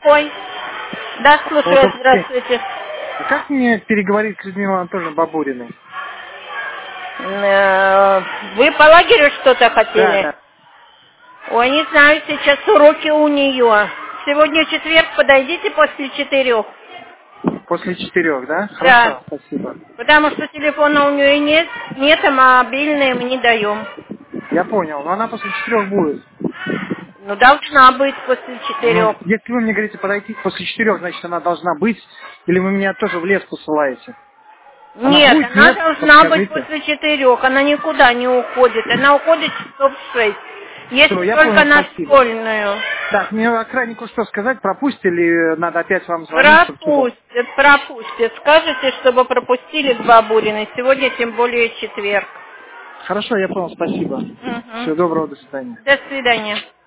Ой, да, слушаю, Вот, здравствуйте. а как мне переговорить с Людмилой Анатольевной Бабуриной? Вы по лагерю что-то Да, хотели? да. Ой, не знаю, сейчас уроки у нее. Сегодня четверг, подойдите после 4. После 4, да? Да, Хорошо, спасибо. потому что телефона у нее нет, а мобильные мы не даем. Я понял, но она после 4 будет. Ну, должна быть после Ну, 4. если вы мне говорите подойти после 4, значит она должна быть, или вы меня тоже в лес посылаете? Она Нет, будет, она нет? должна быть Подскажите. после 4. Она никуда не уходит. Она уходит часов в 6. Все, Если я только понял, на спасибо. школьную. Так, мне охраннику что сказать, пропустить или надо опять вам звонить, чтобы туда? Пропустят. Скажете, чтобы пропустили к Бабуриной. Сегодня тем более четверг. Хорошо, я понял, спасибо. Угу. Всего доброго, до свидания. До свидания.